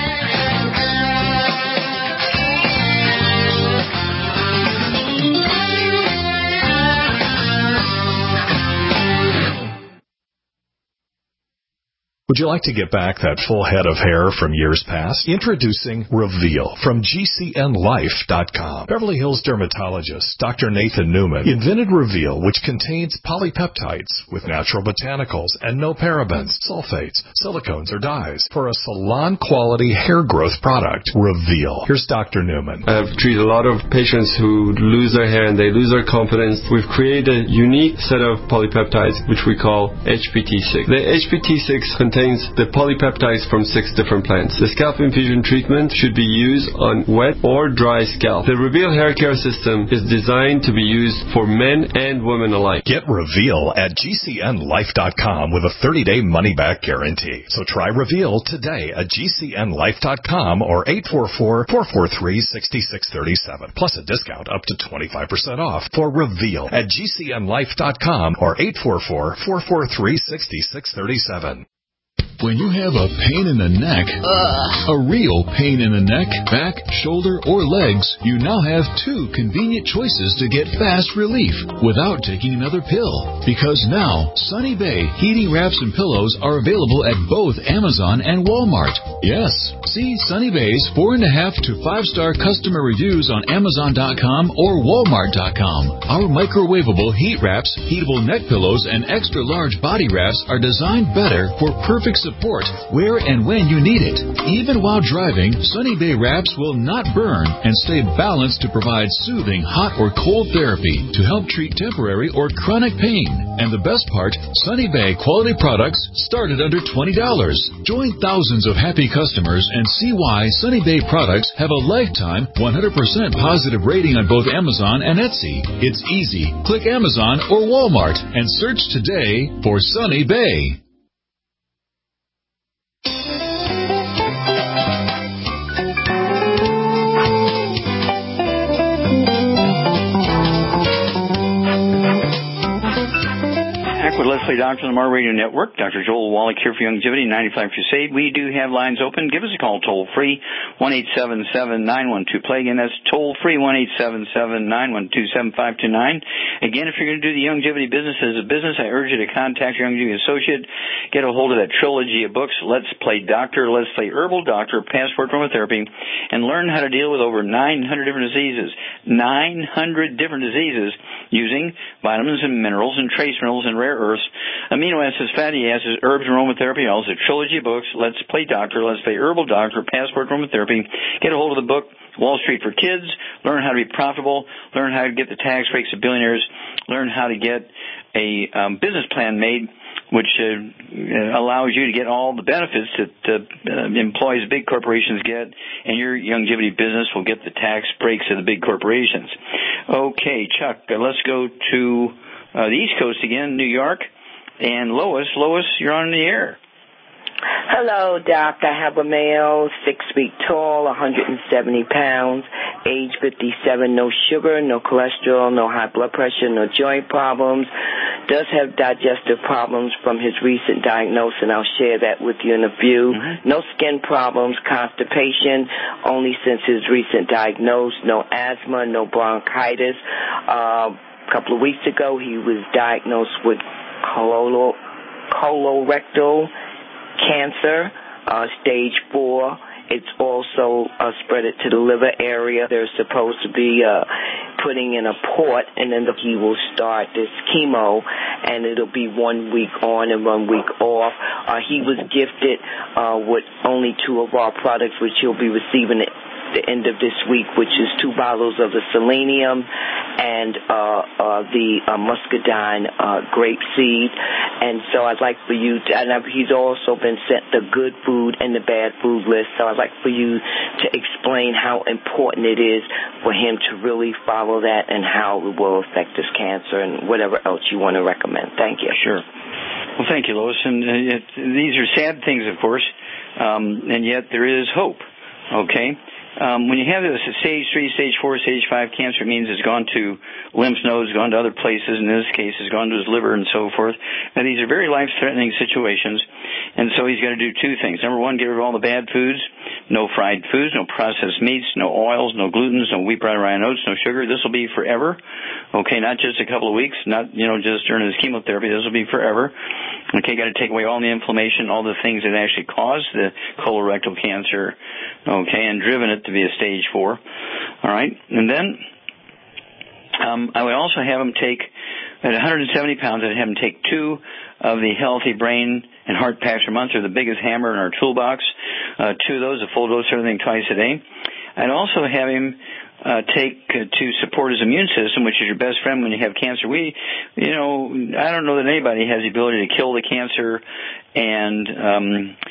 Speaker 1: Would you like to get back that full head of hair from years past? Introducing Reveal from G C N life dot com. Beverly Hills dermatologist Doctor Nathan Newman invented Reveal, which contains polypeptides with natural botanicals and no parabens, sulfates, silicones, or dyes for a salon-quality hair growth product. Reveal. Here's Doctor Newman.
Speaker 19: I've treated a lot of patients who lose their hair and they lose their confidence. We've created a unique set of polypeptides, which we call H P T six. The H P T six contains the polypeptides from six different plants. The scalp infusion treatment should be used on wet or dry scalp. The Reveal hair care system is designed to be used for men and women alike.
Speaker 1: Get Reveal at G C N life dot com with a thirty-day money-back guarantee. So try Reveal today at G C N life dot com or eight four four, four four three, six six three seven. Plus a discount up to twenty-five percent off for Reveal at G C N life dot com or eight four four, four four three, six six three seven.
Speaker 20: When you have a pain in the neck, Ugh. a real pain in the neck, back, shoulder, or legs, you now have two convenient choices to get fast relief without taking another pill. Because now, Sunny Bay heating wraps and pillows are available at both Amazon and Walmart. Yes, see Sunny Bay's four and a half to five star customer reviews on Amazon dot com or Walmart dot com. Our microwavable heat wraps, heatable neck pillows, and extra large body wraps are designed better for perfect support where and when you need it. Even while driving, Sunny Bay wraps will not burn and stay balanced to provide soothing hot or cold therapy to help treat temporary or chronic pain. And the best part, Sunny Bay quality products start at under twenty dollars. Join thousands of happy customers and see why Sunny Bay products have a lifetime one hundred percent positive rating on both Amazon and Etsy. It's easy. Click Amazon or Walmart and search today for Sunny Bay.
Speaker 3: Let's Play Doctor on the Mar Radio Network. Doctor Joel Wallach here for Youngevity ninety-five Crusade. We do have lines open. Give us a call toll-free, one eight seven seven, nine one two, play. Again, that's toll-free, one eight seven seven, nine one two, seven five two nine. Again, if you're going to do the Youngevity business as a business, I urge you to contact your Youngevity associate. Get a hold of that trilogy of books, Let's Play Doctor, Let's Play Herbal Doctor, Passport Aromatherapy, and learn how to deal with over nine hundred different diseases. nine hundred different diseases using vitamins and minerals and trace minerals and rare earths, amino acids, fatty acids, herbs, and aromatherapy. Also, trilogy of books, Let's Play Doctor, Let's Play Herbal Doctor, Passport Aromatherapy. Get a hold of the book, Wall Street for Kids. Learn how to be profitable. Learn how to get the tax breaks of billionaires. Learn how to get a um, business plan made which uh, allows you to get all the benefits that uh, employees of big corporations get, and your Youngevity business will get the tax breaks of the big corporations. Okay, Chuck, uh, let's go to uh, the East Coast again, New York, and Lois. Lois, you're on the air.
Speaker 21: Hello, Doc. I have a male, six feet tall, one hundred seventy pounds, age fifty-seven, no sugar, no cholesterol, no high blood pressure, no joint problems, does have digestive problems from his recent diagnosis, and I'll share that with you in a few. Mm-hmm. No skin problems, constipation, only since his recent diagnosis, no asthma, no bronchitis. Uh, a couple of weeks ago, he was diagnosed with cololo- colorectal cancer, uh, stage four. It's also uh, spread it to the liver area. They're supposed to be uh, putting in a port, and then the, he will start this chemo, and it'll be one week on and one week off. Uh, he was gifted uh, with only two of our products, which he'll be receiving at the end of this week, which is two bottles of the selenium and uh, uh, the uh, muscadine uh, grape seed. And so I'd like for you to, and he's also been sent the good food and the bad food list, so I'd like for you to explain how important it is for him to really follow that and how it will affect his cancer and whatever else you want to recommend. Thank you.
Speaker 3: Sure. Well, thank you, Lois. And uh, it, these are sad things, of course, um, and yet there is hope, okay? Um, when you have this stage three, stage four, stage five cancer, it means it's gone to lymph nodes, gone to other places. In this case, it's gone to his liver and so forth. Now, these are very life-threatening situations, and so he's got to do two things. Number one, get rid of all the bad foods, no fried foods, no processed meats, no oils, no glutens, no wheat, bran, rye, and oats, no sugar. This will be forever, okay, not just a couple of weeks, not, you know, just during his chemotherapy. This will be forever. Okay, got to take away all the inflammation, all the things that actually cause the colorectal cancer, okay, and driven it to be a stage four. All right, and then um, I would also have him take, at one hundred seventy pounds, I'd have him take two of the Healthy Brain and Heart Packs a month. They're the biggest hammer in our toolbox. Uh, two of those, a full dose of everything twice a day. I'd also have him Uh, take uh, to support his immune system, which is your best friend when you have cancer. We, you know, I don't know that anybody has the ability to kill the cancer, and um,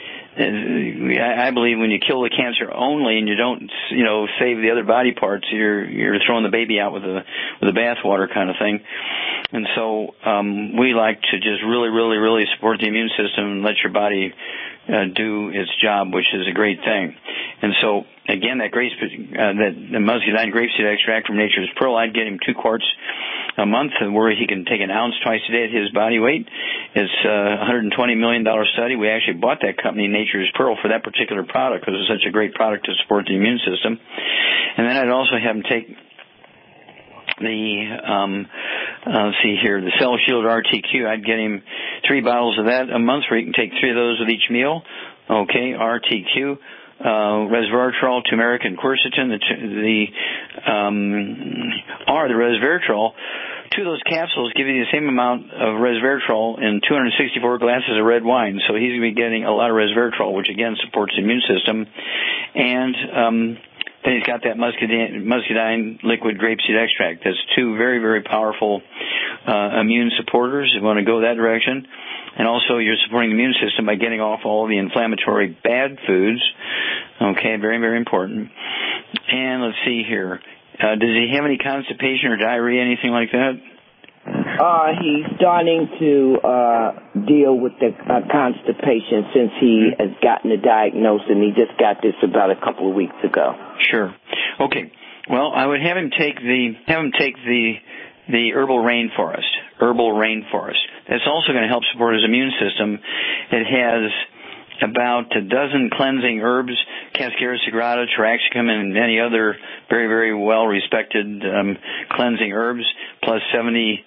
Speaker 3: I believe when you kill the cancer only and you don't, you know, save the other body parts, you're you're throwing the baby out with the with the bathwater kind of thing. And so um, we like to just really, really, really support the immune system and let your body uh, do its job, which is a great thing. And so, again, that grape, uh, that the muscadine grapeseed extract from Nature's Pearl, I'd get him two quarts a month, where he can take an ounce twice a day at his body weight. It's a one hundred twenty million dollars study. We actually bought that company, Nature's Pearl, for that particular product because it's such a great product to support the immune system. And then I'd also have him take the, um, uh, let's see here, the Cell Shield R T Q. I'd get him three bottles of that a month, where he can take three of those with each meal. Okay, R T Q. Uh, resveratrol, turmeric, and quercetin. The, the um, R, the resveratrol, two of those capsules give you the same amount of resveratrol in two hundred sixty-four glasses of red wine. So he's going to be getting a lot of resveratrol, which again supports the immune system. And um, then he's got that muscadine, muscadine liquid grapeseed extract. That's two very, very powerful uh, immune supporters. You want to go that direction. And also you're supporting the immune system by getting off all the inflammatory bad foods. Okay, very, very important. And let's see here. Uh, does he have any constipation or diarrhea, anything like that?
Speaker 21: Uh, he's starting to uh, deal with the uh, constipation since he has gotten the diagnosis, and he just got this about a couple of weeks ago.
Speaker 3: Sure. Okay. Well, I would have him take the have him take the the herbal rainforest. Herbal rainforest. it's also going to help support his immune system. It has about a dozen cleansing herbs, Cascara sagrada, Taraxacum, and any other very, very well-respected um, cleansing herbs, plus seventy,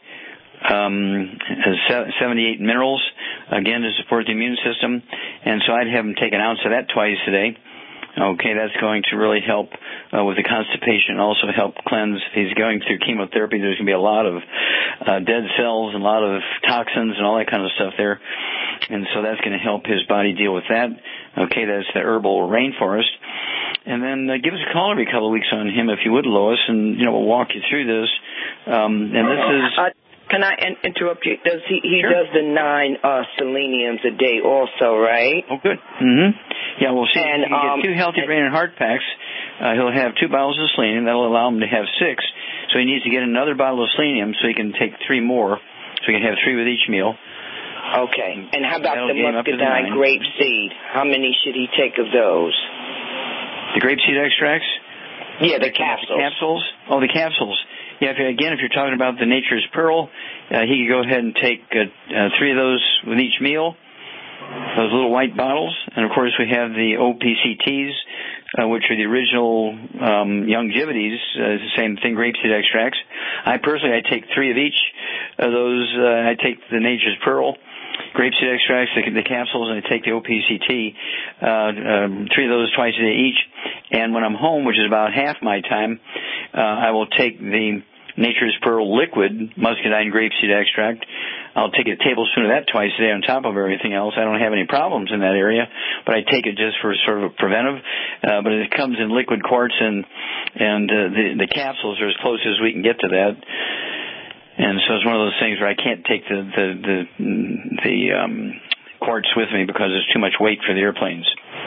Speaker 3: um, seventy-eight minerals, again, to support the immune system. And so I'd have him take an ounce of that twice a day. Okay, that's going to really help uh, with the constipation, also help cleanse. If he's going through chemotherapy, there's going to be a lot of uh, dead cells and a lot of toxins and all that kind of stuff there. And so that's going to help his body deal with that. Okay, that's the herbal rainforest. And then uh, give us a call every couple of weeks on him if you would, Lois, and, you know, we'll walk you through this. Um, and this is...
Speaker 21: Uh, can I in- interrupt you? Does he he
Speaker 3: sure.
Speaker 21: does the nine uh, seleniums a day also, right?
Speaker 3: Oh, good. Mm-hmm. Yeah, well, see,
Speaker 21: and,
Speaker 3: if you
Speaker 21: um,
Speaker 3: get two healthy brain and heart packs, uh, he'll have two bottles of selenium. That'll allow him to have six. So he needs to get another bottle of selenium so he can take three more, so he can have three with each meal.
Speaker 21: Okay. And how about
Speaker 3: That'll
Speaker 21: the
Speaker 3: get him up to the
Speaker 21: muscadine
Speaker 3: nine.
Speaker 21: grape seed? How many should he take of those?
Speaker 3: The grapeseed extracts?
Speaker 21: Yeah, the capsules.
Speaker 3: Capsules? Oh, the capsules. Yeah, if, again, if you're talking about the Nature's Pearl, uh, he could go ahead and take uh, uh, three of those with each meal, those little white bottles. And, of course, we have the O P C Ts, uh, which are the original um, Youngevities, uh, the same thing, grapeseed extracts. I personally, I take three of each of those. Uh, I take the Nature's Pearl, grapeseed extracts, the, the capsules, and I take the O P C T, uh, um, three of those twice a day each. And when I'm home, which is about half my time, uh, I will take the Nature's Pearl liquid muscadine grapeseed extract. I'll take a tablespoon of that twice a day on top of everything else. I don't have any problems in that area, but I take it just for sort of a preventive. Uh, but it comes in liquid quartz, and and uh, the the capsules are as close as we can get to that. And so it's one of those things where I can't take the the the, the um, quartz with me because it's too much weight for the airplanes.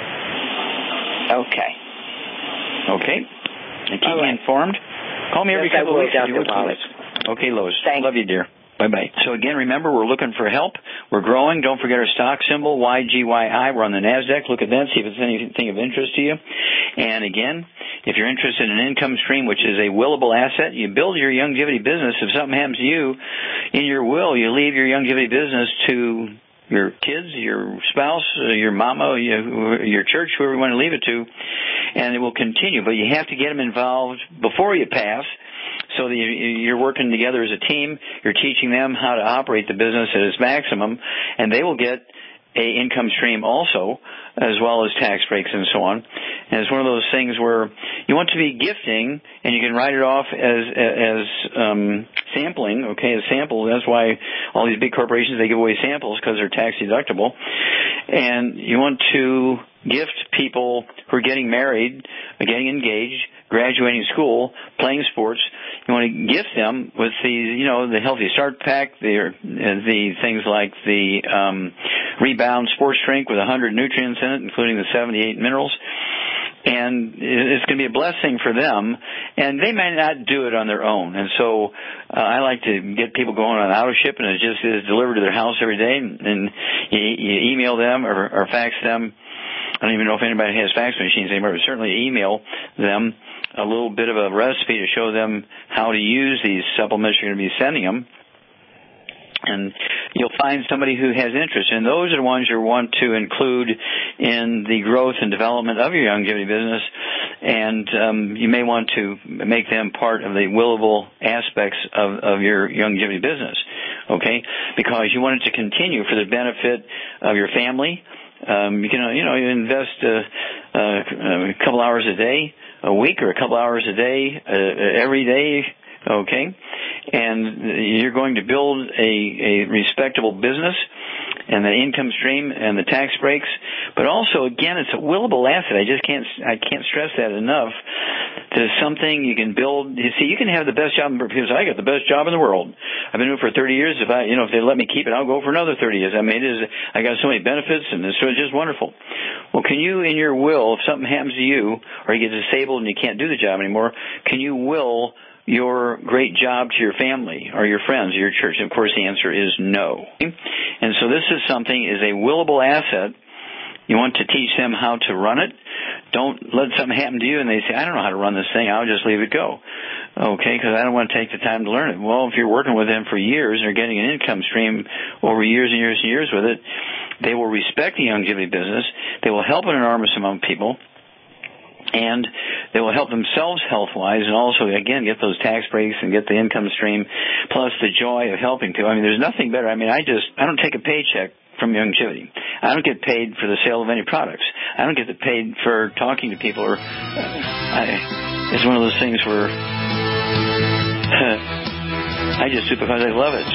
Speaker 21: Okay.
Speaker 3: Okay. And keep
Speaker 21: All right.
Speaker 3: me informed. Call me every
Speaker 21: Yes,
Speaker 3: couple of
Speaker 21: I will,
Speaker 3: weeks. if you
Speaker 21: Doctor
Speaker 3: would, please. Okay, Lois. Thanks. Love you, dear. Bye-bye. So again, remember, we're looking for help. We're growing. Don't forget our stock symbol, Y G Y I. We're on the NASDAQ. Look at that. See if it's anything of interest to you. And again, if you're interested in an income stream, which is a willable asset, you build your Youngevity business. If something happens to you, in your will, you leave your Youngevity business to your kids, your spouse, uh, your mama, your, your church, whoever you want to leave it to, and it will continue. But you have to get them involved before you pass, so that you're working together as a team. You're teaching them how to operate the business at its maximum, and they will get a income stream also, as well as tax breaks and so on. And it's one of those things where you want to be gifting, and you can write it off as as um, sampling, okay, as sample. That's why all these big corporations, they give away samples because they're tax deductible. And you want to gift people who are getting married, getting engaged, graduating school, playing sports. You want to gift them with the, you know, the Healthy Start Pack, the the things like the um, Rebound Sports Drink with one hundred nutrients in it, including the seventy-eight minerals. And it's going to be a blessing for them, and they may not do it on their own. And so uh, I like to get people going on auto ship, and it just is delivered to their house every day, and, and you, you email them or, or fax them. I don't even know if anybody has fax machines anymore, but certainly email them a little bit of a recipe to show them how to use these supplements you're going to be sending them. And you'll find somebody who has interest. And those are the ones you want to include in the growth and development of your Youngevity business. And um, you may want to make them part of the willable aspects of, of your Youngevity business, okay? Because you want it to continue for the benefit of your family. Um, you can, you know, you invest uh, uh, a couple hours a day, a week, or a couple hours a day, uh, every day, okay? And you're going to build a, a respectable business and the income stream and the tax breaks. But also, again, it's a willable asset. I just can't, I can't stress that enough. There's something you can build. You see, you can have the best job. People say, I got the best job in the world. I've been doing it for thirty years. If I, you know, if they let me keep it, I'll go for another thirty years. I mean, it is, I got so many benefits, and it's just wonderful. Well, can you, in your will, if something happens to you, or you get disabled and you can't do the job anymore, can you will your great job to your family or your friends or your church? And of course, the answer is no. And so this is something, is a willable asset. You want to teach them how to run it. Don't let something happen to you and they say, I don't know how to run this thing. I'll just leave it go. Okay, because I don't want to take the time to learn it. Well, if you're working with them for years and are getting an income stream over years and years and years with it, they will respect the longevity business. They will help an enormous amount of people. And they will help themselves health-wise and also, again, get those tax breaks and get the income stream, plus the joy of helping people. I mean, there's nothing better. I mean, I just, I don't take a paycheck from longevity. I don't get paid for the sale of any products. I don't get paid for talking to people. Or I, it's one of those things where I just do it because I love it.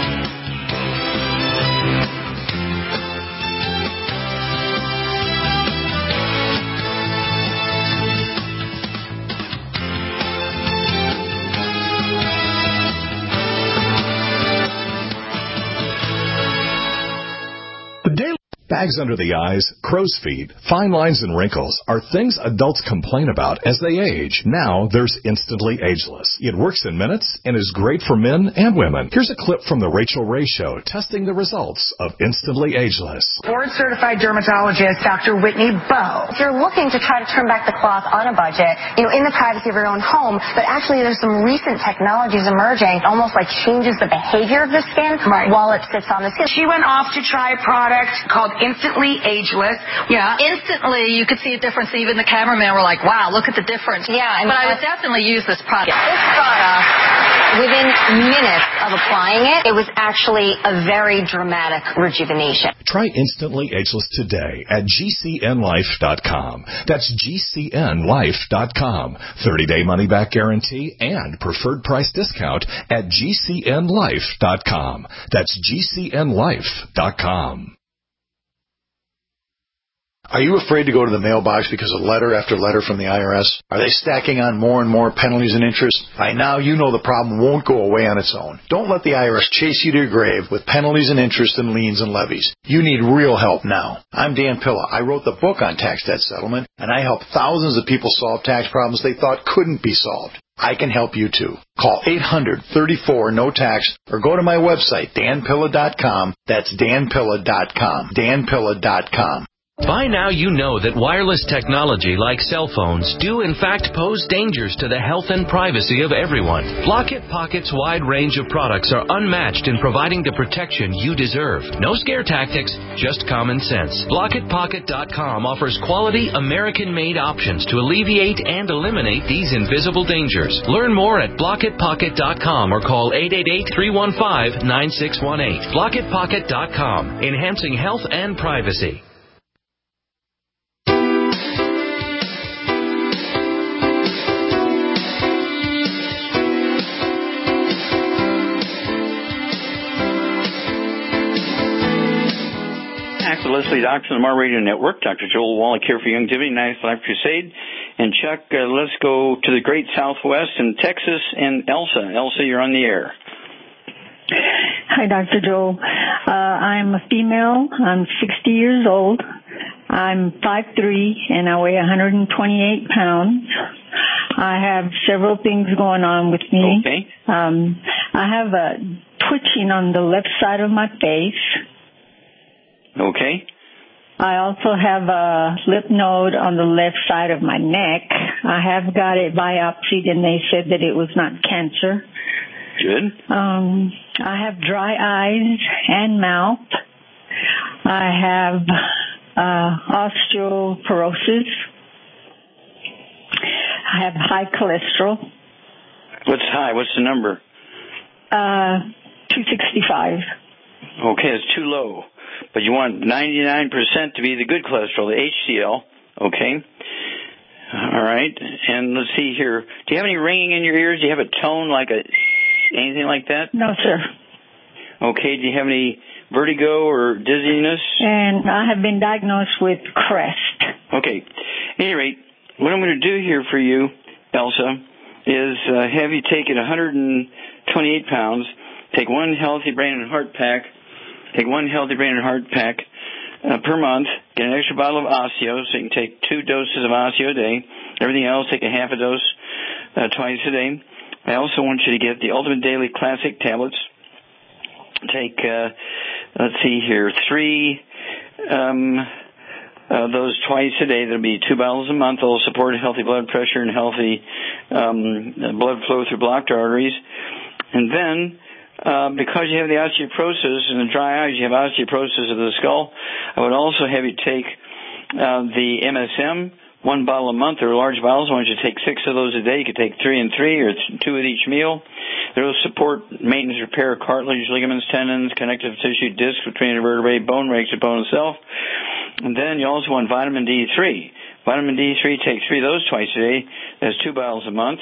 Speaker 1: Bags under the eyes, crow's feet, fine lines, and wrinkles are things adults complain about as they age. Now there's Instantly Ageless. It works in minutes and is great for men and women. Here's a clip from the Rachel Ray Show testing the results of Instantly Ageless.
Speaker 2: Board-certified dermatologist Doctor Whitney Bowe. If you're looking to try to turn back the clock on a budget, you know, in the privacy of your own home, but actually there's some recent technologies emerging, almost like changes the behavior of the skin right. while it sits on the skin.
Speaker 22: She went off to try a product called Instantly Ageless.
Speaker 2: Yeah.
Speaker 22: Instantly, you could see a difference. Even the cameraman were like, wow, look at the difference.
Speaker 2: Yeah. I mean,
Speaker 22: but I would definitely use this product.
Speaker 2: This product, within minutes of applying it, it was actually a very dramatic rejuvenation.
Speaker 1: Try Instantly Ageless today at G C N life dot com. That's G C N life dot com. thirty-day money-back guarantee and preferred price discount at G C N life dot com. That's G C N life dot com.
Speaker 23: Are you afraid to go to the mailbox because of letter after letter from the I R S? Are they stacking on more and more penalties and interest? By now, you know the problem won't go away on its own. Don't let the I R S chase you to your grave with penalties and interest and liens and levies. You need real help now. I'm Dan Pilla. I wrote the book on tax debt settlement, and I help thousands of people solve tax problems they thought couldn't be solved. I can help you too. Call eight hundred, thirty-four, no tax or go to my website, dan pilla dot com. That's dan pilla dot com. dan pilla dot com.
Speaker 24: By now you know that wireless technology like cell phones do in fact pose dangers to the health and privacy of everyone. Blockit Pocket's wide range of products are unmatched in providing the protection you deserve. No scare tactics, just common sense. Blockit Pocket dot com offers quality American-made options to alleviate and eliminate these invisible dangers. Learn more at Blockit Pocket dot com or call eight eight eight, three one five, nine six one eight. Blockit Pocket dot com, enhancing health and privacy.
Speaker 3: Back with Leslie Doctor on the Mar Radio Network. Doctor Joel Wallach here for Longevity Nice Life Crusade. And Chuck, uh, let's go to the great Southwest in Texas and Elsa. Elsa, you're on the air.
Speaker 25: Hi, Doctor Joel. Uh, I'm a female. I'm sixty years old. I'm five three and I weigh one hundred twenty-eight pounds. I have several things going on with me.
Speaker 3: Okay.
Speaker 25: Um, I have a twitching on the left side of my face.
Speaker 3: Okay.
Speaker 25: I also have a lymph node on the left side of my neck. I have got it biopsied and they said that it was not cancer.
Speaker 3: Good.
Speaker 25: Um, I have dry eyes and mouth. I have uh, osteoporosis. I have high cholesterol.
Speaker 3: What's high? What's the number?
Speaker 25: Uh, two sixty-five.
Speaker 3: Okay, it's too low. But you want ninety-nine percent to be the good cholesterol, the H C L. Okay. All right. And let's see here. Do you have any ringing in your ears? Do you have a tone like a anything like that?
Speaker 25: No, sir.
Speaker 3: Okay. Do you have any vertigo or dizziness?
Speaker 25: And I have been diagnosed with CREST.
Speaker 3: Okay. At any rate, what I'm going to do here for you, Elsa, is uh, have you take it one hundred twenty-eight pounds, take one healthy brain and heart pack, take one healthy brain and heart pack uh, per month, get an extra bottle of Osseo, so you can take two doses of Osseo a day. Everything else, take a half a dose uh, twice a day. I also want you to get the Ultimate Daily Classic tablets. Take, uh, let's see here, three um, uh, those twice a day. That'll be two bottles a month. They'll support healthy blood pressure and healthy um, blood flow through blocked arteries. And then, uh, because you have the osteoporosis and the dry eyes, you have osteoporosis of the skull, I would also have you take uh, the M S M, one bottle a month. They're large bottles. Why don't you take six of those a day? You could take three and three or two at each meal. They'll support maintenance, repair, cartilage, ligaments, tendons, connective tissue, discs between the vertebrae, bone breaks the bone itself. And then you also want vitamin D three. Vitamin D three, take three of those twice a day. That's two bottles a month.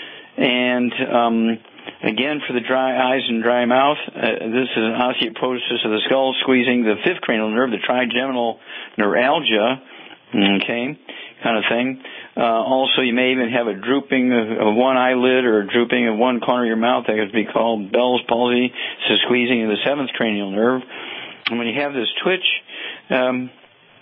Speaker 3: And um, again, for the dry eyes and dry mouth, uh, this is an osteoporosis of the skull, squeezing the fifth cranial nerve, the trigeminal neuralgia, okay, kind of thing. Uh, also, you may even have a drooping of, of one eyelid or a drooping of one corner of your mouth. That could be called Bell's palsy. It's a squeezing of the seventh cranial nerve. And when you have this twitch um,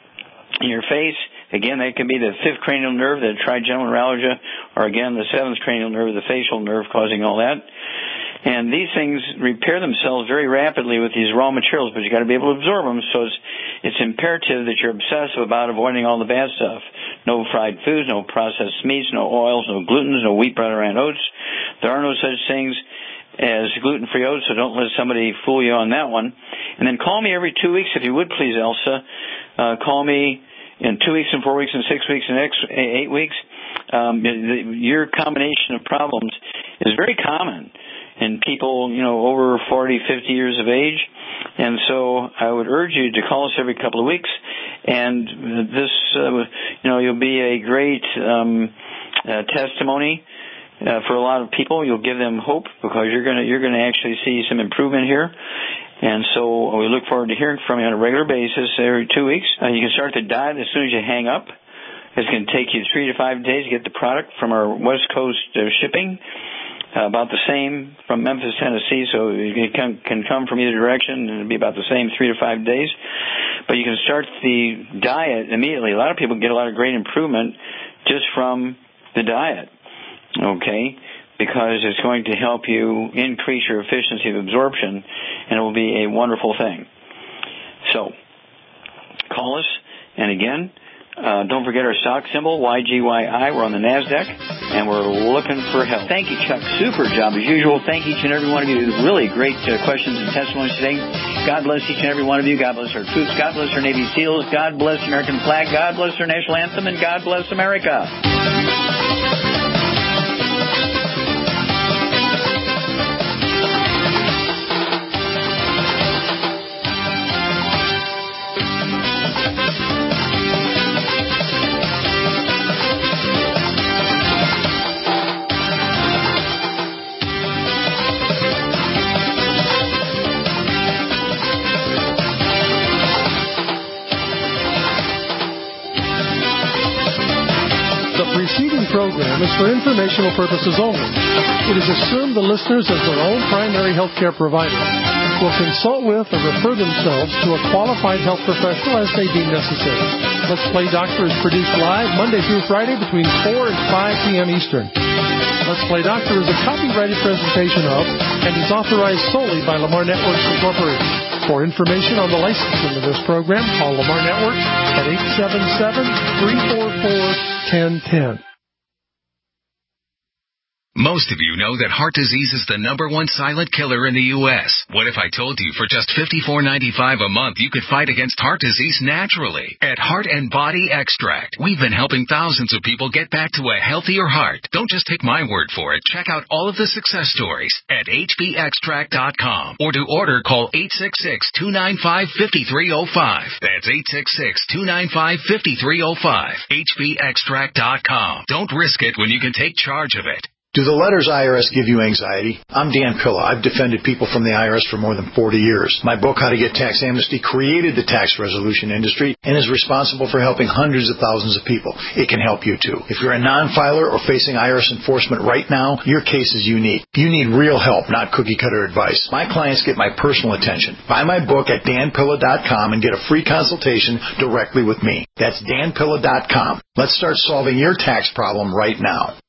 Speaker 3: in your face, again, that can be the fifth cranial nerve, the trigeminal neuralgia, or again, the seventh cranial nerve, the facial nerve causing all that. And these things repair themselves very rapidly with these raw materials, but you got to be able to absorb them. So it's, it's imperative that you're obsessive about avoiding all the bad stuff. No fried foods, no processed meats, no oils, no glutens, no wheat, bread, or oats. There are no such things as gluten-free oats, so don't let somebody fool you on that one. And then call me every two weeks, if you would, please, Elsa. Uh, call me in two weeks and four weeks and six weeks and eight weeks. Um, your combination of problems is very common in people, you know, over forty, fifty years of age. And so I would urge you to call us every couple of weeks. And this, uh, you know, you'll be a great um, uh, testimony uh, for a lot of people. You'll give them hope because you're going to you're going to actually see some improvement here. And so we look forward to hearing from you on a regular basis every two weeks. Uh, you can start the diet as soon as you hang up. It's going to take you three to five days to get the product from our West Coast uh, shipping. Uh, about the same from Memphis, Tennessee, so it can, can come from either direction, and it'll be about the same three to five days. But you can start the diet immediately. A lot of people get a lot of great improvement just from the diet, okay, because it's going to help you increase your efficiency of absorption, and it will be a wonderful thing. So call us, and again, Uh, don't forget our stock symbol, Y G Y I. We're on the NASDAQ, and we're looking for help. Thank you, Chuck. Super job, as usual. Thank each and every one of you. Really great uh, questions and testimonies today. God bless each and every one of you. God bless our troops. God bless our Navy SEALs. God bless the American flag. God bless our national anthem. And God bless America.
Speaker 5: Program is for informational purposes only. It is assumed the listeners, as their own primary health care provider, will consult with or refer themselves to a qualified health professional as they deem necessary. Let's Play Doctor is produced live Monday through Friday between four and five p.m. Eastern. Let's Play Doctor is a copyrighted presentation of and is authorized solely by Lamar Networks Incorporated. For information on the licensing of this program, call Lamar Networks at eight seven seven, three four four, one zero one zero.
Speaker 6: Most of you know that heart disease is the number one silent killer in the U S What if I told you for just fifty-four ninety-five a month you could fight against heart disease naturally? At Heart and Body Extract, we've been helping thousands of people get back to a healthier heart. Don't just take my word for it. Check out all of the success stories at H B extract dot com. Or to order, call eight six six, two nine five, five three zero five. That's eight six six, two nine five, five three zero five. H B extract dot com. Don't risk it when you can take charge of it.
Speaker 23: Do the letters I R S give you anxiety? I'm Dan Pilla. I've defended people from the I R S for more than forty years. My book, How to Get Tax Amnesty, created the tax resolution industry and is responsible for helping hundreds of thousands of people. It can help you, too. If you're a non-filer or facing I R S enforcement right now, your case is unique. You need real help, not cookie-cutter advice. My clients get my personal attention. Buy my book at dan pilla dot com and get a free consultation directly with me. That's dan pilla dot com. Let's start solving your tax problem right now.